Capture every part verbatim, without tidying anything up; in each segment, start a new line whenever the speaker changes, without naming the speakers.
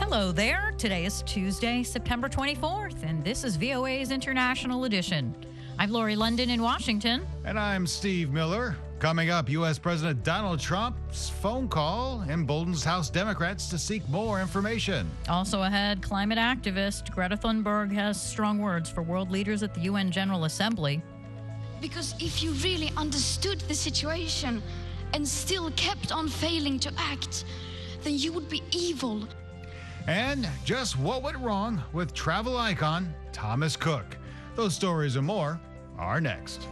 Hello there. Today is Tuesday, September twenty-fourth, and this is V O A's International Edition. I'm Lori London in Washington.
And I'm Steve Miller. Coming up, U S. President Donald Trump's phone call emboldens House Democrats to seek more information.
Also ahead, climate activist Greta Thunberg has strong words for world leaders at the U N General Assembly.
Because if you really understood the situation and still kept on failing to act, then you would be evil.
And just what went wrong with travel icon Thomas Cook. Those stories and more are next.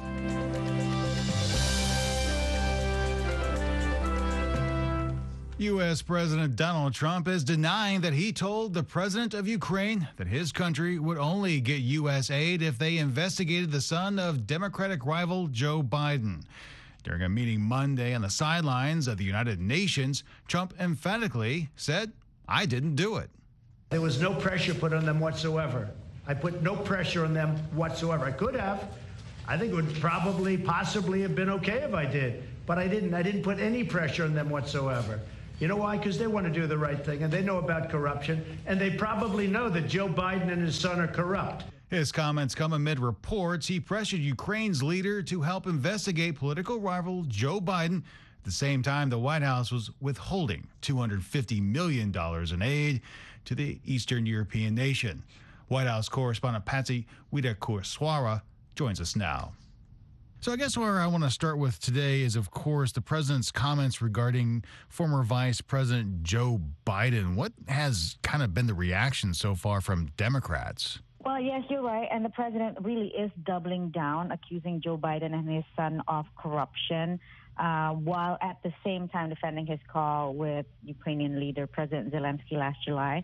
U S. President Donald Trump is denying that he told the president of Ukraine that his country would only get U S aid if they investigated the son of Democratic rival Joe Biden. During a meeting Monday on the sidelines of the United Nations, Trump emphatically said, "I didn't do it."
There was no pressure put on them whatsoever. I put no pressure on them whatsoever. I could have. I think it would probably, possibly have been okay if I did, but I didn't. I didn't put any pressure on them whatsoever. You know why? Because they want to do the right thing, and they know about corruption, and they probably know that Joe Biden and his son are corrupt.
His comments come amid reports he pressured Ukraine's leader to help investigate political rival Joe Biden. At the same time, the White House was withholding two hundred fifty million dollars in aid to the Eastern European nation. White House correspondent Patsy Widakuswara joins us now. So I guess where I want to start with today is, of course, the president's comments regarding former Vice President Joe Biden. What has kind of been the reaction so far from Democrats?
Well, yes, you're right. And the president really is doubling down, accusing Joe Biden and his son of corruption, uh, while at the same time defending his call with Ukrainian leader President Zelensky last July.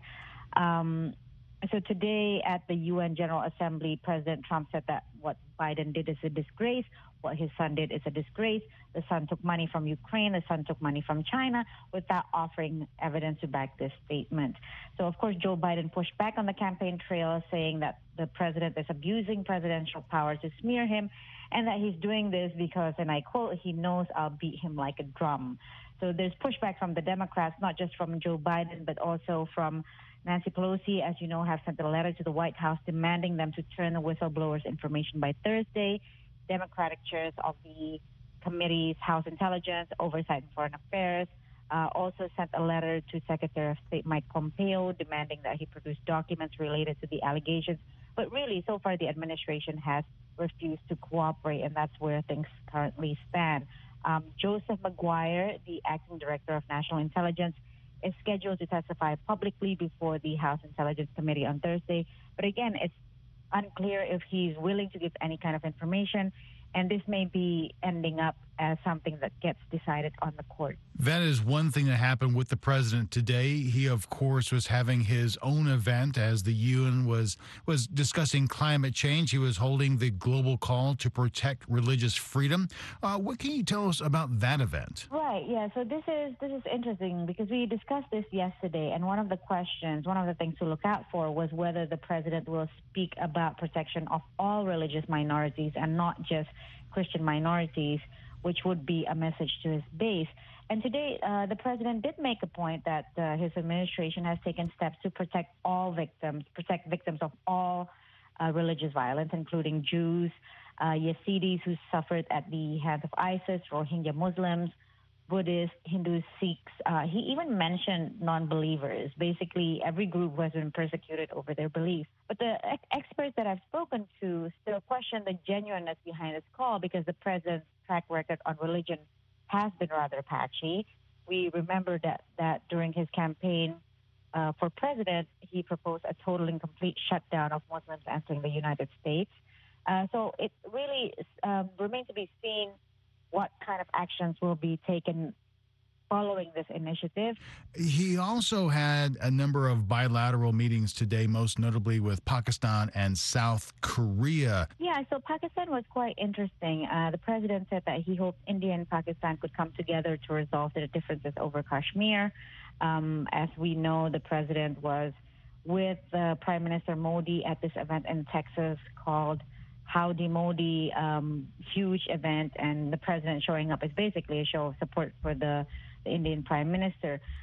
Um, So today at the U N General Assembly, President Trump said that what Biden did is a disgrace. What his son did is a disgrace. The son took money from Ukraine. The son took money from China without offering evidence to back this statement. So, of course, Joe Biden pushed back on the campaign trail, saying that the president is abusing presidential power to smear him and that he's doing this because, and I quote, he knows I'll beat him like a drum. So there's pushback from the Democrats, not just from Joe Biden, but also from Nancy Pelosi, as you know, have sent a letter to the White House demanding them to turn the whistleblowers' information by Thursday. Democratic chairs of the committees, House Intelligence, Oversight and Foreign Affairs, uh, also sent a letter to Secretary of State Mike Pompeo demanding that he produce documents related to the allegations. But really, so far, the administration has refused to cooperate, and that's where things currently stand. Um, Joseph Maguire, the acting director of National Intelligence, is scheduled to testify publicly before the House Intelligence Committee on Thursday. But again, it's unclear if he's willing to give any kind of information, and this may be ending up as something that gets decided on the court.
That is one thing that happened with the president today. He, of course, was having his own event as the U N was was discussing climate change. He was holding the global call to protect religious freedom. Uh, what can you tell us about that event?
Right, yeah, so this is this is interesting because we discussed this yesterday, and one of the questions, one of the things to look out for was whether the president will speak about protection of all religious minorities and not just Christian minorities, which would be a message to his base. And today, uh, the president did make a point that uh, his administration has taken steps to protect all victims, protect victims of all uh, religious violence, including Jews, uh, Yazidis who suffered at the hands of ISIS, Rohingya Muslims, Buddhists, Hindus, Sikhs. Uh, he even mentioned non-believers, basically every group who has been persecuted over their beliefs. But the ex- experts that I've spoken to still question the genuineness behind this call because the president's track record on religion has been rather patchy. We remember that, that during his campaign uh, for president, he proposed a total and complete shutdown of Muslims entering the United States. Uh, so it really um, remains to be seen what kind of actions will be taken following this initiative.
He also had a number of bilateral meetings today, most notably with Pakistan and South Korea.
Yeah, so Pakistan was quite interesting. Uh, the president said that he hoped India and Pakistan could come together to resolve the differences over Kashmir. Um, as we know, the president was with uh, Prime Minister Modi at this event in Texas called Howdy Modi, um, huge event, and the president showing up is basically a show of support for the, the Indian Prime Minister.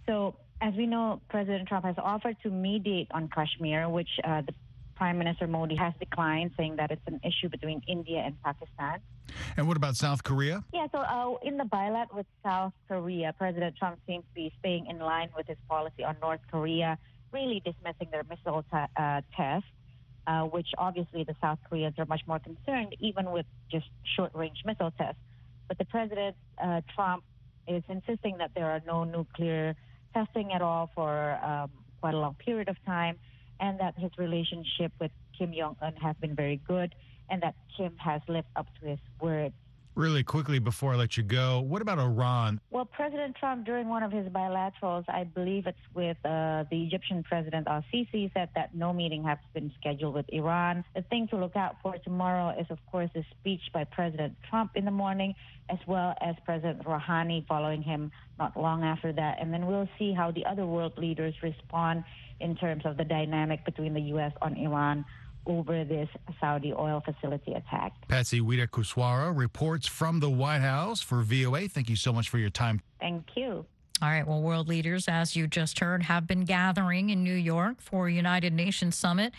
So, as we know, President Trump has offered to mediate on Kashmir, which uh, the Prime Minister Modi has declined, saying that it's an issue between India and Pakistan.
And what about South Korea?
Yeah, so uh, in the bilateral with South Korea, President Trump seems to be staying in line with his policy on North Korea, really dismissing their missile t- uh, test, uh, which obviously the South Koreans are much more concerned, even with just short-range missile tests. But the President uh, Trump is insisting that there are no nuclear testing at all for um, quite a long period of time, and that his relationship with Kim Jong-un has been very good, and that Kim has lived up to his word.
Really quickly before I let you go, what about Iran?
Well, President Trump, during one of his bilaterals, I believe it's with uh, the Egyptian President al-Sisi, said that no meeting has been scheduled with Iran. The thing to look out for tomorrow is, of course, the speech by President Trump in the morning, as well as President Rouhani following him not long after that. And then we'll see how the other world leaders respond in terms of the dynamic between the U S on Iran over this Saudi oil facility attack.
Patsy Widakuswara reports from the White House for V O A. Thank you so much for your time.
Thank you.
All right. Well, world leaders, as you just heard, have been gathering in New York for a United Nations summit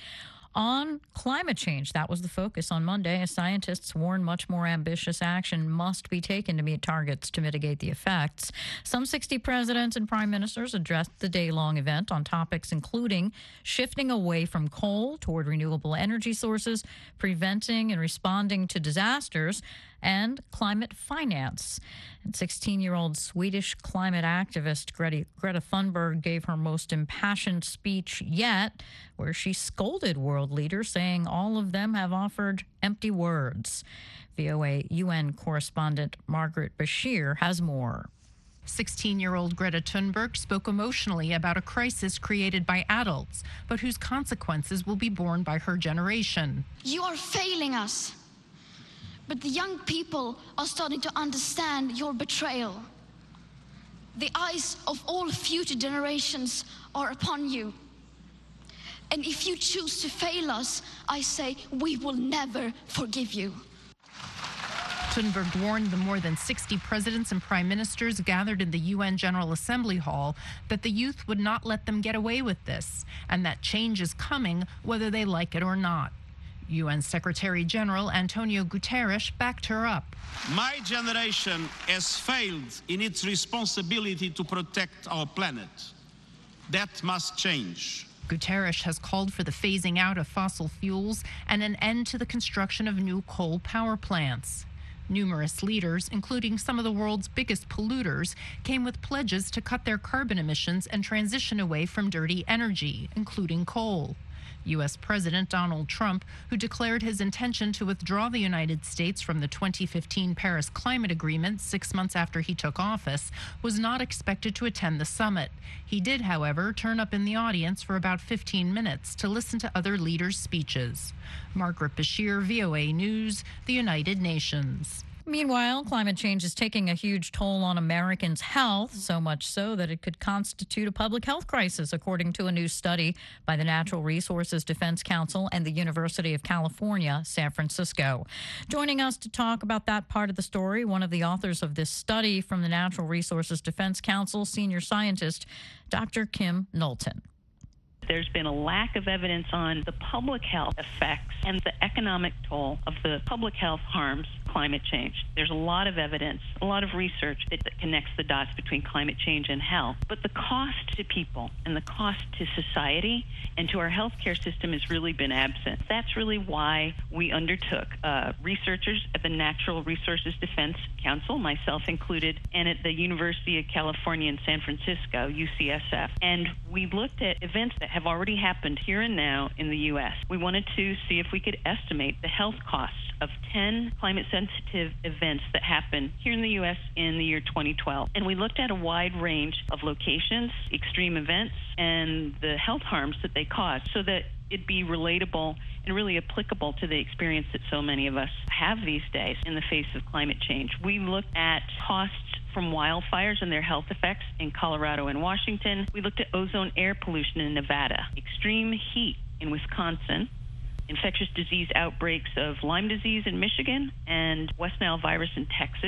on climate change. That was the focus on Monday, as scientists warn much more ambitious action must be taken to meet targets to mitigate the effects. Some sixty presidents and prime ministers addressed the day-long event on topics including shifting away from coal toward renewable energy sources, preventing and responding to disasters, and climate finance. And sixteen-year-old Swedish climate activist Greta, Greta Thunberg gave her most impassioned speech yet, where she scolded world leaders, saying all of them have offered empty words. V O A U N correspondent Margaret Bashir has more.
sixteen-year-old Greta Thunberg spoke emotionally about a crisis created by adults, but whose consequences will be borne by her generation.
You are failing us. But the young people are starting to understand your betrayal. The eyes of all future generations are upon you. And if you choose to fail us, I say we will never forgive you.
Thunberg warned the more than sixty presidents and prime ministers gathered in the U N General Assembly Hall that the youth would not let them get away with this, and that change is coming whether they like it or not. U N Secretary General Antonio Guterres backed her up.
My generation has failed in its responsibility to protect our planet. That must change.
Guterres has called for the phasing out of fossil fuels and an end to the construction of new coal power plants. Numerous leaders, including some of the world's biggest polluters, came with pledges to cut their carbon emissions and transition away from dirty energy, including coal. U S President Donald Trump, who declared his intention to withdraw the United States from the twenty fifteen Paris Climate Agreement six months after he took office, was not expected to attend the summit. He did, however, turn up in the audience for about fifteen minutes to listen to other leaders' speeches. Margaret Bashir, V O A News, the United Nations.
Meanwhile, climate change is taking a huge toll on Americans' health, so much so that it could constitute a public health crisis, according to a new study by the Natural Resources Defense Council and the University of California, San Francisco. Joining us to talk about that part of the story, one of the authors of this study from the Natural Resources Defense Council, senior scientist Doctor Kim Knowlton.
There's been a lack of evidence on the public health effects and the economic toll of the public health harms climate change. There's a lot of evidence, a lot of research that, that connects the dots between climate change and health. But the cost to people and the cost to society and to our healthcare system has really been absent. That's really why we undertook, uh, researchers at the Natural Resources Defense Council, myself included, and at the University of California in San Francisco, U C S F. And we looked at events that have already happened here and now in the U S. We wanted to see if we could estimate the health costs of ten climate-sensitive events that happened here in the U S in the year twenty twelve. And we looked at a wide range of locations, extreme events, and the health harms that they caused so that it'd be relatable and really applicable to the experience that so many of us have these days in the face of climate change. We looked at costs from wildfires and their health effects in Colorado and Washington. We looked at ozone air pollution in Nevada, extreme heat in Wisconsin, infectious disease outbreaks of Lyme disease in Michigan, and West Nile virus in Texas.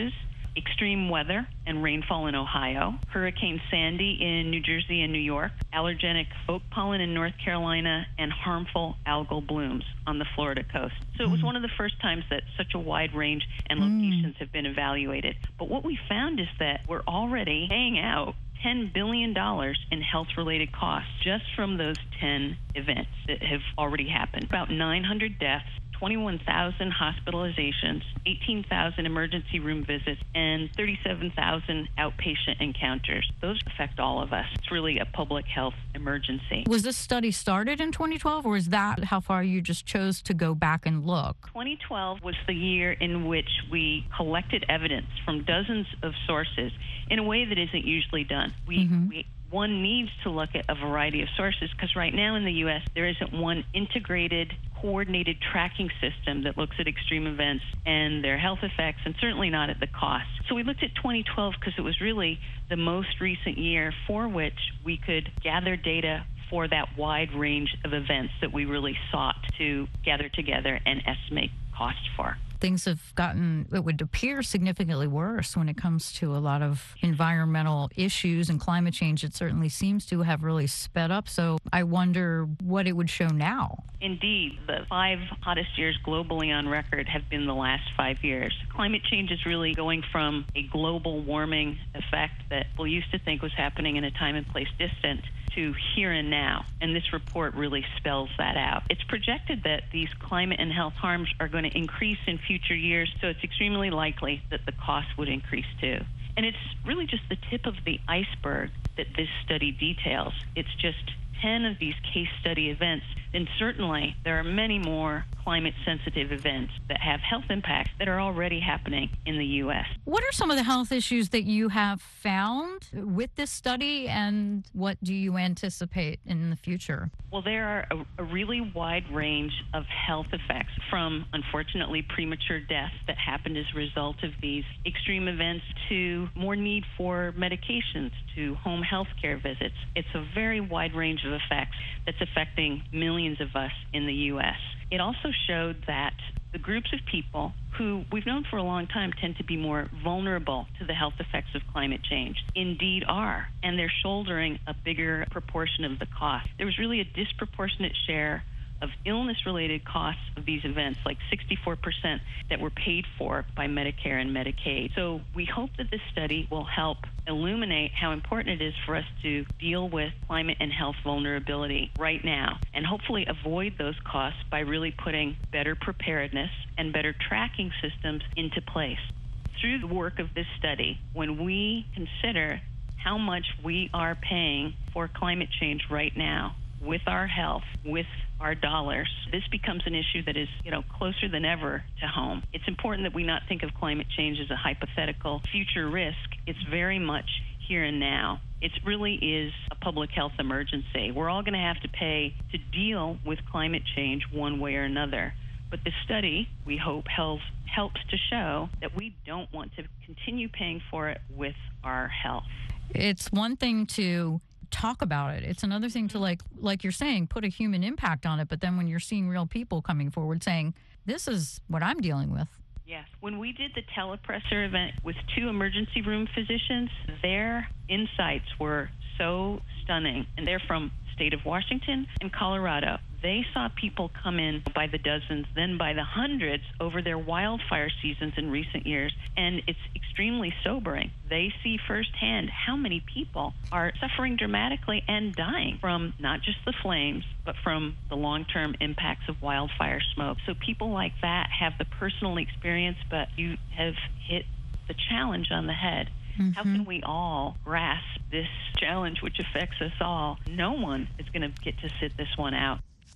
extreme weather and rainfall in Ohio, Hurricane Sandy in New Jersey and New York, allergenic oak pollen in North Carolina, and harmful algal blooms on the Florida coast. So it was one of the first times that such a wide range and locations have been evaluated. But what we found is that we're already paying out ten billion dollars in health-related costs just from those ten events that have already happened. About nine hundred deaths, twenty-one thousand hospitalizations, eighteen thousand emergency room visits, and thirty-seven thousand outpatient encounters. Those affect all of us. It's really a public health emergency.
Was this study started in twenty twelve, or is that how far you just chose to go back and look?
twenty twelve was the year in which we collected evidence from dozens of sources in a way that isn't usually done. We, mm-hmm. we One needs to look at a variety of sources because right now in the U S there isn't one integrated, coordinated tracking system that looks at extreme events and their health effects, and certainly not at the cost. So we looked at twenty twelve because it was really the most recent year for which we could gather data for that wide range of events that we really sought to gather together and estimate costs for.
Things have gotten, it would appear, significantly worse when it comes to a lot of environmental issues and climate change. It certainly seems to have really sped up. So I wonder what it would show now.
Indeed, the five hottest years globally on record have been the last five years. Climate change is really going from a global warming effect that people used to think was happening in a time and place distant to here and now, and this report really spells that out. It's projected that these climate and health harms are going to increase in future years, so it's extremely likely that the cost would increase too. And it's really just the tip of the iceberg that this study details. It's just ten of these case study events, and certainly there are many more climate-sensitive events that have health impacts that are already happening in the U S.
What are some of the health issues that you have found with this study, and what do you anticipate in the future?
Well, there are a, a really wide range of health effects, from unfortunately premature death that happened as a result of these extreme events to more need for medications, to home health care visits. It's a very wide range of effects that's affecting millions of us in the U S. It also showed that the groups of people who we've known for a long time tend to be more vulnerable to the health effects of climate change indeed are, and they're shouldering a bigger proportion of the cost. There was really a disproportionate share of illness-related costs of these events, like sixty-four percent that were paid for by Medicare and Medicaid. So we hope that this study will help illuminate how important it is for us to deal with climate and health vulnerability right now, and hopefully avoid those costs by really putting better preparedness and better tracking systems into place. Through the work of this study, when we consider how much we are paying for climate change right now, with our health, with our dollars, this becomes an issue that is, you know, closer than ever to home. It's important that we not think of climate change as a hypothetical future risk. It's very much here and now. It really is a public health emergency. We're all going to have to pay to deal with climate change one way or another. But this study, we hope, helps, helps to show that we don't want to continue paying for it with our health.
It's one thing to talk about it. It's another thing to, like like you're saying, put a human impact on it. But then when you're seeing real people coming forward saying, this is what I'm dealing with.
Yes. When we did the telepresser event with two emergency room physicians, their insights were so stunning. And they're from the state of Washington and Colorado. They saw people come in by the dozens, then by the hundreds over their wildfire seasons in recent years, and it's extremely sobering. They see firsthand how many people are suffering dramatically and dying from not just the flames, but from the long-term impacts of wildfire smoke. So people like that have the personal experience, but you have hit the challenge on the head. Mm-hmm. How can we all grasp this challenge, which affects us all? No one is going to get to sit this one out.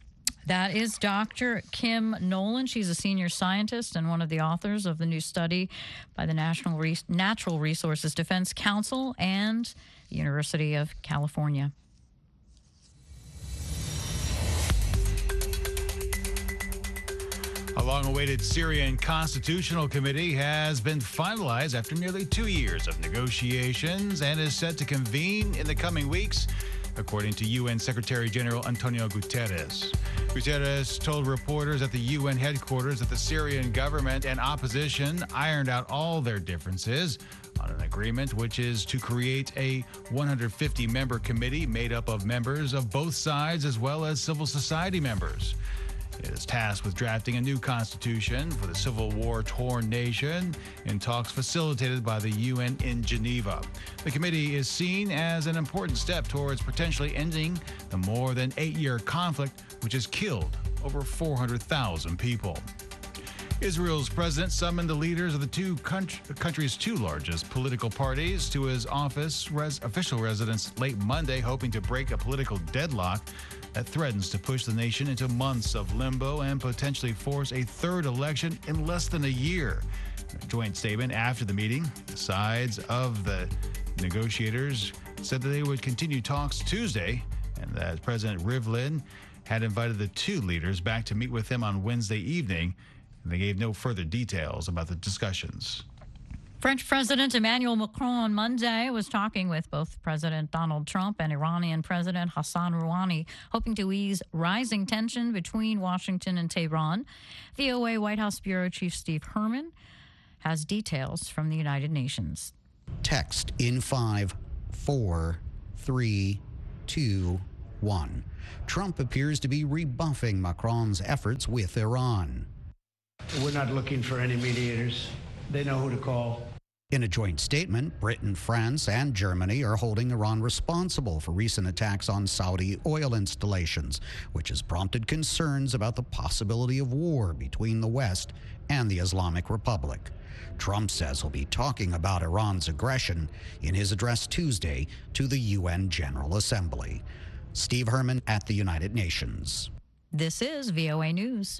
That is Doctor Kim Nolan. She's a senior scientist and one of the authors of the new study by the National Re- Natural Resources Defense Council and the University of California.
A long-awaited Syrian Constitutional Committee has been finalized after nearly two years of negotiations and is set to convene in the coming weeks. according to U N Secretary General Antonio Guterres. Guterres told reporters at the U N headquarters that the Syrian government and opposition ironed out all their differences on an agreement which is to create a one hundred fifty member committee made up of members of both sides as well as civil society members. It is tasked with drafting a new constitution for the civil war-torn nation in talks facilitated by the U N in Geneva. The committee is seen as an important step towards potentially ending the more than eight-year conflict, which has killed over four hundred thousand people. Israel's president summoned the leaders of the two country, the country's two largest political parties to his office res, official residence late Monday, hoping to break a political deadlock that threatens to push the nation into months of limbo and potentially force a third election in less than a year. In a joint statement after the meeting, the sides of the negotiators said that they would continue talks Tuesday and that President Rivlin had invited the two leaders back to meet with him on Wednesday evening. And they gave no further details about the discussions.
French President Emmanuel Macron on Monday was talking with both President Donald Trump and Iranian President Hassan Rouhani, hoping to ease rising tension between Washington and Tehran. V O A White House Bureau Chief Steve Herman has details from the United Nations.
Text in five, four, three, two, one. Trump appears to be rebuffing Macron's efforts with Iran.
We're not looking for any mediators. They know who to call.
In a joint statement, Britain, France, and Germany are holding Iran responsible for recent attacks on Saudi oil installations, which has prompted concerns about the possibility of war between the West and the Islamic Republic. Trump says he'll be talking about Iran's aggression in his address Tuesday to the U N General Assembly. Steve Herman at the United Nations.
This is V O A News.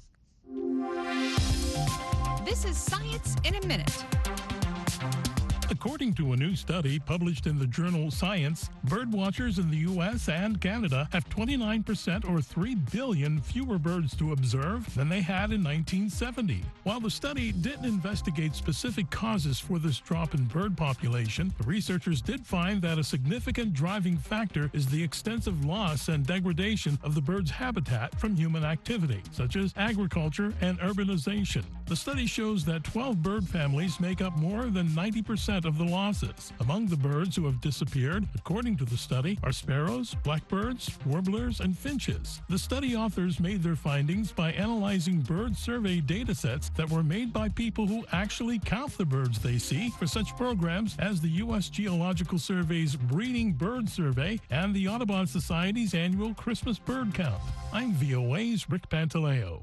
This is Science in a Minute.
According to a new study published in the journal Science, birdwatchers in the U S and Canada have twenty-nine percent or three billion fewer birds to observe than they had in nineteen seventy. While the study didn't investigate specific causes for this drop in bird population, the researchers did find that a significant driving factor is the extensive loss and degradation of the bird's habitat from human activity, such as agriculture and urbanization. The study shows that twelve bird families make up more than ninety percent of the losses. Among the birds who have disappeared, according to the study, are sparrows, blackbirds, warblers, and finches. The study authors made their findings by analyzing bird survey data sets that were made by people who actually count the birds they see for such programs as the U S Geological Survey's Breeding Bird Survey and the Audubon Society's annual Christmas bird count. I'm V O A's Rick Pantaleo.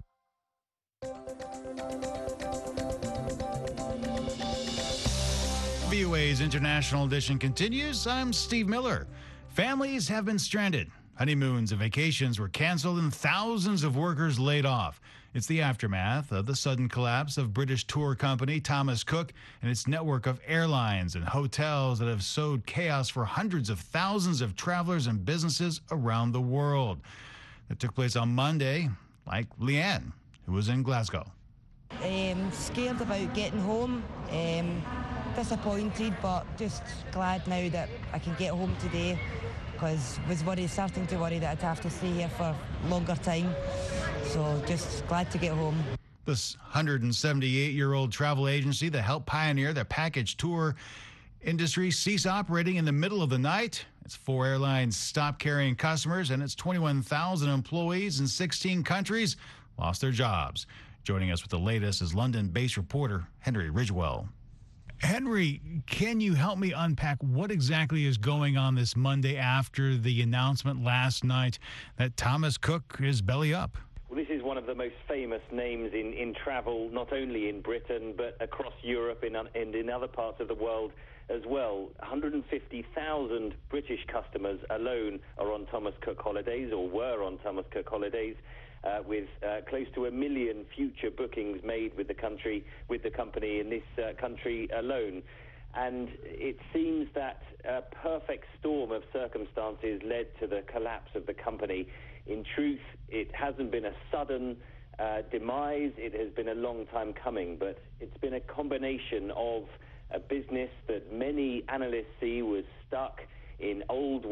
V O A's International Edition continues. I'm Steve Miller. Families have been stranded. Honeymoons and vacations were canceled and thousands of workers laid off. It's the aftermath of the sudden collapse of British tour company Thomas Cook and its network of airlines and hotels that have sowed chaos for hundreds of thousands of travelers and businesses around the world. That took place on Monday, like Leanne, who was in Glasgow.
Um, scared about getting home. Um, disappointed, but just glad now that I can get home today, because I was worried, starting to worry that I'd have to stay here for a longer time. So just glad to get home.
This one hundred seventy-eight-year-old travel agency that helped pioneer the package tour industry ceased operating in the middle of the night. Its four airlines stopped carrying customers, and its twenty-one thousand employees in sixteen countries lost their jobs. Joining us with the latest is London-based reporter Henry Ridgewell. Henry, can you help me unpack what exactly is going on this Monday after the announcement last night that Thomas Cook is belly up?
Well, this is one of the most famous names in, in travel, not only in Britain, but across Europe and in, in other parts of the world as well. one hundred fifty thousand British customers alone are on Thomas Cook holidays, or were on Thomas Cook holidays. Uh, with uh, close to a million future bookings made with the country, with the company in this uh, country alone. And it seems that a perfect storm of circumstances led to the collapse of the company. In truth, it hasn't been a sudden uh, demise. It has been a long time coming, but it's been a combination of a business that many analysts see was stuck in old ways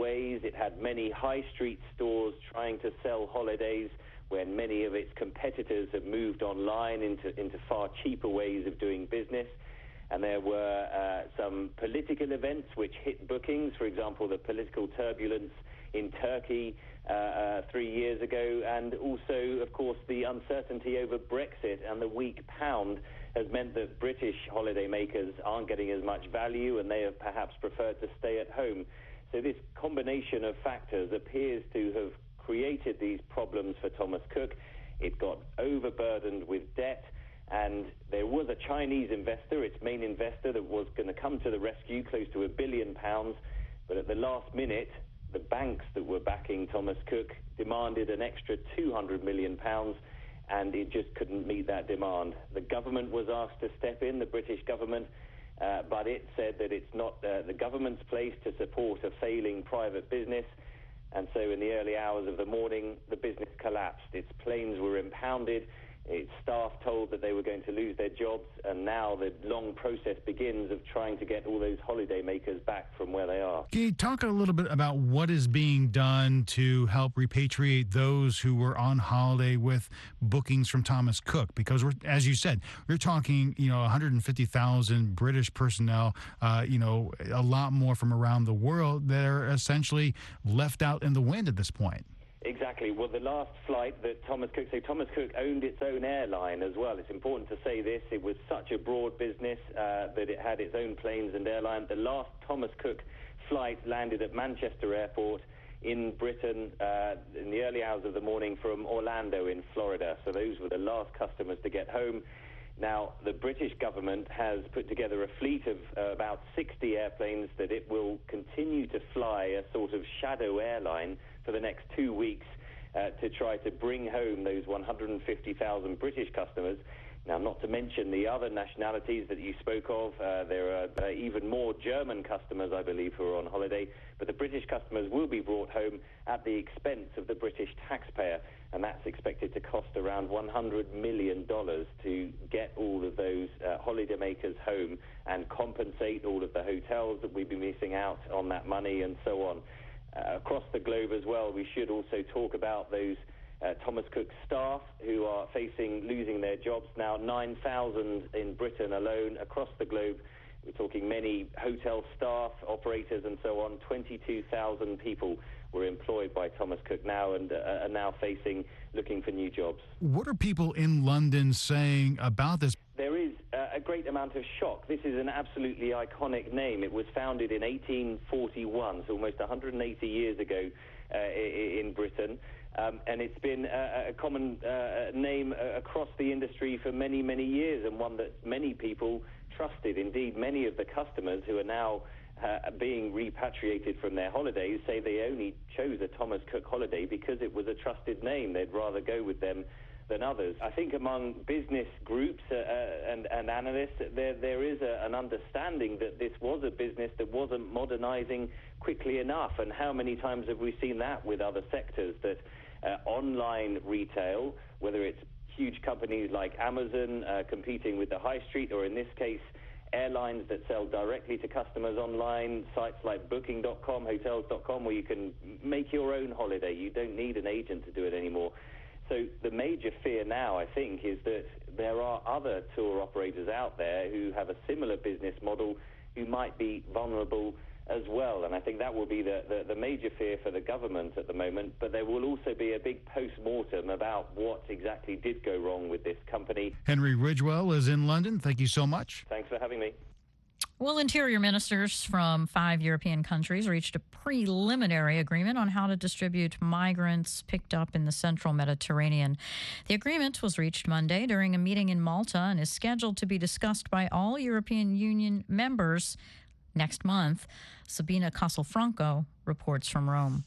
ways. It had many high street stores trying to sell holidays when many of its competitors have moved online into, into far cheaper ways of doing business. And there were uh, some political events which hit bookings, for example, the political turbulence in Turkey uh, uh, three years ago, and also, of course, the uncertainty over Brexit and the weak pound has meant that British holidaymakers aren't getting as much value, and they have perhaps preferred to stay at home. So this combination of factors appears to have created these problems for Thomas Cook. It got overburdened with debt, and there was a Chinese investor, its main investor, that was going to come to the rescue, close to a billion pounds, but at the last minute, the banks that were backing Thomas Cook demanded an extra two hundred million pounds, and it just couldn't meet that demand. The government was asked to step in, the British government, uh, but it said that it's not uh, the government's place to support a failing private business, and so in the early hours of the morning, the business collapsed. Its planes were impounded, its staff told that they were going to lose their jobs, and now the long process begins of trying to get all those holidaymakers back from where they are.
Can you talk a little bit about what is being done to help repatriate those who were on holiday with bookings from Thomas Cook? Because, we're, as you said, we're talking, you know, one hundred fifty thousand British personnel, uh, you know, a lot more from around the world that are essentially left out in the wind at this point.
Exactly. Well, the last flight that Thomas Cook, so Thomas Cook owned its own airline as well. It's important to say this. It was such a broad business uh, that it had its own planes and airline. The last Thomas Cook flight landed at Manchester Airport in Britain uh, in the early hours of the morning from Orlando in Florida. So those were the last customers to get home. Now, the British government has put together a fleet of uh, about sixty airplanes that it will continue to fly, a sort of shadow airline, for the next two weeks uh, to try to bring home those one hundred fifty thousand British customers. Now, not to mention the other nationalities that you spoke of. Uh, there are uh, even more German customers, I believe, who are on holiday. But the British customers will be brought home at the expense of the British taxpayer. And that's expected to cost around one hundred million dollars to get all of those uh, holidaymakers home and compensate all of the hotels that we've been missing out on that money and so on. Uh, across the globe as well, we should also talk about those uh, Thomas Cook staff who are facing losing their jobs now. nine thousand in Britain alone. Across the globe, we're talking many hotel staff, operators and so on. twenty-two thousand people were employed by Thomas Cook now and uh, are now facing, looking for new jobs.
What are people in London saying about this?
There is uh, a great amount of shock. This is an absolutely iconic name. It was founded in eighteen forty-one, so almost one hundred eighty years ago uh, in Britain. Um, and it's been a, a common uh, name across the industry for many, many years, and one that many people trusted. Indeed, many of the customers who are now uh, being repatriated from their holidays say they only chose a Thomas Cook holiday because it was a trusted name. They'd rather go with them than others. I think among business groups uh, and, and analysts, there there is a, an understanding that this was a business that wasn't modernizing quickly enough. And how many times have we seen that with other sectors, that uh, online retail, whether it's huge companies like Amazon uh, competing with the high street, or in this case, airlines that sell directly to customers online, sites like booking dot com, hotels dot com, where you can make your own holiday. You don't need an agent to do it anymore. So the major fear now, I think, is that there are other tour operators out there who have a similar business model who might be vulnerable as well. And I think that will be the, the, the major fear for the government at the moment. But there will also be a big post-mortem about what exactly did go wrong with this company.
Henry Ridgwell is in London. Thank you so much.
Thanks for having me.
Well, interior ministers from five European countries reached a preliminary agreement on how to distribute migrants picked up in the central Mediterranean. The agreement was reached Monday during a meeting in Malta and is scheduled to be discussed by all European Union members next month. Sabina Castelfranco reports from Rome.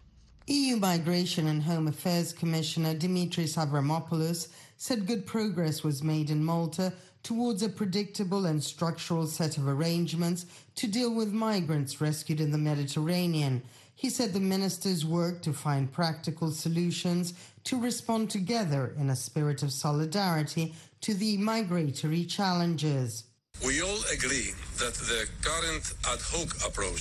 E U Migration and Home Affairs Commissioner Dimitris Avramopoulos said good progress was made in Malta towards a predictable and structural set of arrangements to deal with migrants rescued in the Mediterranean. He said the ministers worked to find practical solutions to respond together in a spirit of solidarity to the migratory challenges.
We all agree that the current ad hoc approach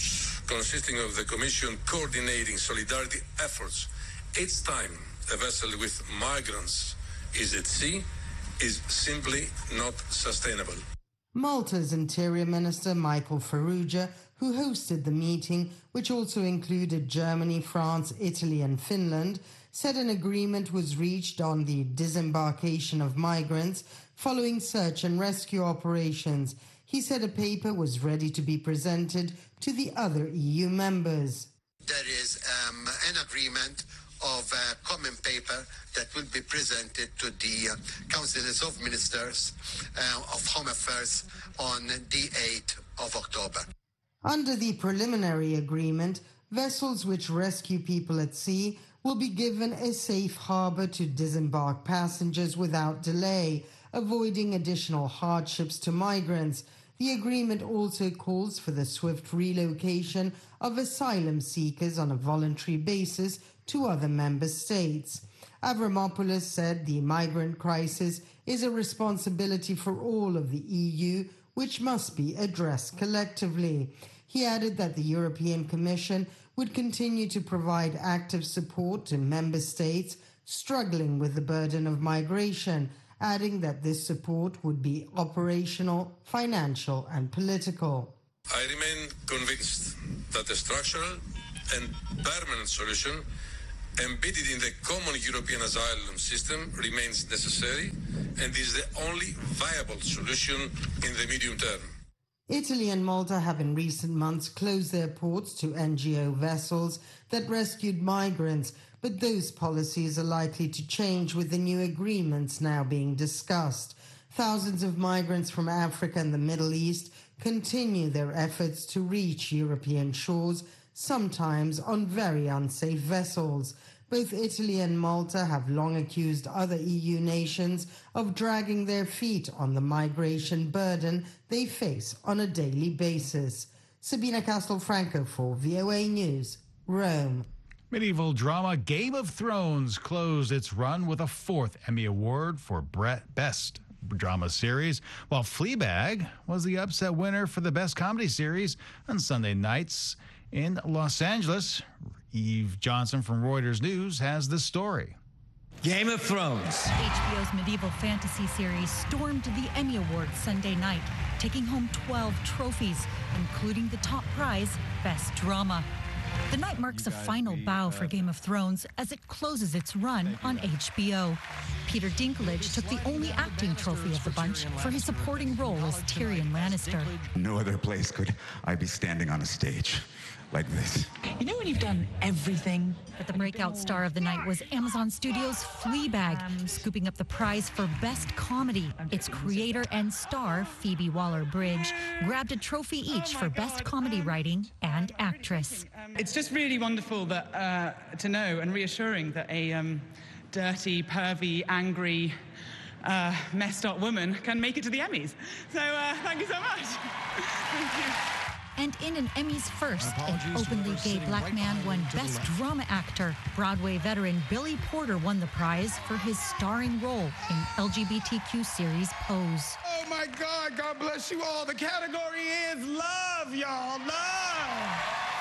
consisting of the Commission coordinating solidarity efforts each time a vessel with migrants is at sea is simply not sustainable.
Malta's Interior Minister Michael Farrugia, who hosted the meeting, which also included Germany, France, Italy and Finland, said an agreement was reached on the disembarkation of migrants following search and rescue operations. He said a paper was ready to be presented to the other E U members.
There is um, an agreement of a common paper that will be presented to the uh, Councils of Ministers uh, of Home Affairs on the eighth of October.
Under the preliminary agreement, vessels which rescue people at sea will be given a safe harbour to disembark passengers without delay, avoiding additional hardships to migrants. The agreement also calls for the swift relocation of asylum seekers on a voluntary basis to other member states. Avramopoulos said the migrant crisis is a responsibility for all of the E U, which must be addressed collectively. He added that the European Commission would continue to provide active support to member states struggling with the burden of migration, adding that this support would be operational, financial and political.
I remain convinced that a structural and permanent solution embedded in the common European asylum system remains necessary and is the only viable solution in the medium term.
Italy and Malta have in recent months closed their ports to N G O vessels that rescued migrants, but those policies are likely to change with the new agreements now being discussed. Thousands of migrants from Africa and the Middle East continue their efforts to reach European shores, sometimes on very unsafe vessels. Both Italy and Malta have long accused other E U nations of dragging their feet on the migration burden they face on a daily basis. Sabina Castelfranco for V O A News, Rome.
Medieval drama Game of Thrones closed its run with a fourth Emmy Award for Best Drama Series, while Fleabag was the upset winner for the Best Comedy Series on Sunday nights in Los Angeles. Eve Johnson from Reuters News has the story.
Game of Thrones.
H B O's medieval fantasy series stormed the Emmy Awards Sunday night, taking home twelve trophies, including the top prize, Best Drama. The night marks a final bow for Game of Thrones as it closes its run on H B O. Peter Dinklage took the only acting trophy of the bunch for his supporting role as Tyrion Lannister.
No other place could I be standing on a stage like this.
You know when you've done everything? But the breakout star of the night was Amazon Studios' Fleabag, scooping up the prize for Best Comedy. Its creator and star, Phoebe Waller-Bridge, grabbed a trophy each for Best Comedy Writing and Actress.
It's just really wonderful that uh, to know and reassuring that a um, dirty, pervy, angry, uh, messed up woman can make it to the Emmys. So uh, thank you so much. Thank you.
And in an Emmys first, an openly gay black man won Best Drama Actor. Broadway veteran Billy Porter won the prize for his starring role in L G B T Q series Pose.
Oh my God, God bless you all. The category is love, y'all, love.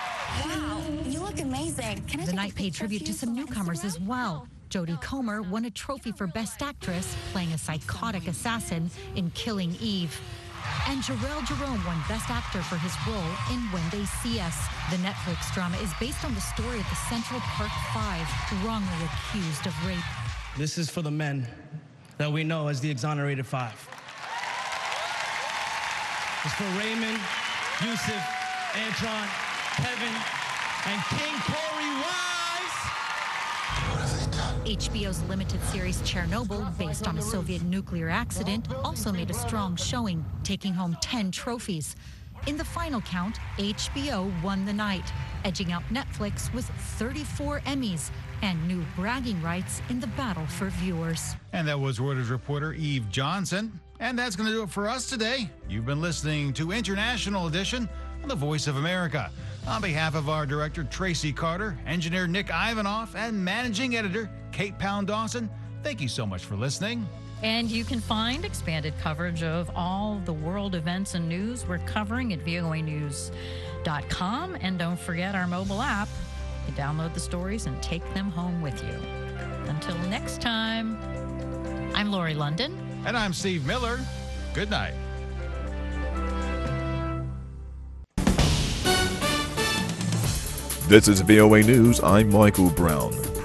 Wow, you look amazing. Can I the night paid tribute to some newcomers as well. Jodie Comer won a trophy for Best Actress, playing a psychotic assassin in Killing Eve. And Jarrell Jerome won Best Actor for his role in When They See Us. The Netflix drama is based on the story of the Central Park Five, wrongly accused of rape.
This is for the men that we know as the Exonerated Five. It's for Raymond, Yusuf, Antron, Kevin, and King Corey Wise.
H B O's limited series Chernobyl, based on a Soviet nuclear accident, also made a strong showing, taking home ten trophies. In the final count, H B O won the night, edging out Netflix with thirty-four Emmys and new bragging rights in the battle for viewers.
And that was Reuters reporter Eve Johnson. And that's going to do it for us today. You've been listening to International Edition on the Voice of America. On behalf of our director, Tracy Carter, engineer Nick Ivanoff, and managing editor, Kate Pound Dawson, thank you so much for listening.
And you can find expanded coverage of all the world events and news we're covering at V O A news dot com. And don't forget our mobile app. You download the stories and take them home with you. Until next time, I'm Lori London.
And I'm Steve Miller. Good night.
This is V O A News. I'm Michael Brown.